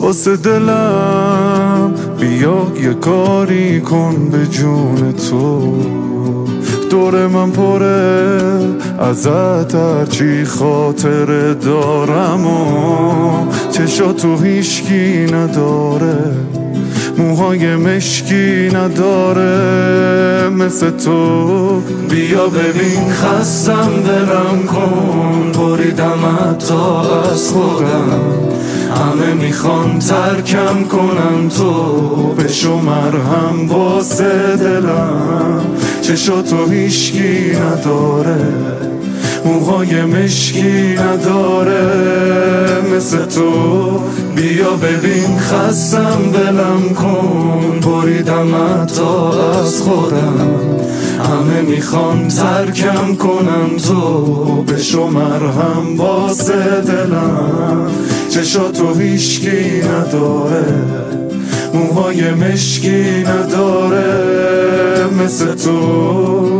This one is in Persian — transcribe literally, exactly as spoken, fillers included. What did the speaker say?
واسه دلم بیا یه کاری کن به جون تو. دور من پره ازت هرچی خاطره دارم و چشاتو هیشکی نداره، موهای مشکی نداره مثل تو. بیا ببین خستم دلم کن، بریدم حتی از خودم، همه میخوان ترکم کنن تو بشو مرهم واسه دلم. چشاتو هیشکی نداره، موهای مشکی نداره مثل تو. بیا ببین خستم دلم کن، بریدم حتی از خودم، همه میخوان ترکم کنن تو بشو مرهم واسه دلم. چشاتو هیشکی نداره، موهای مشکی نداره مثل تو.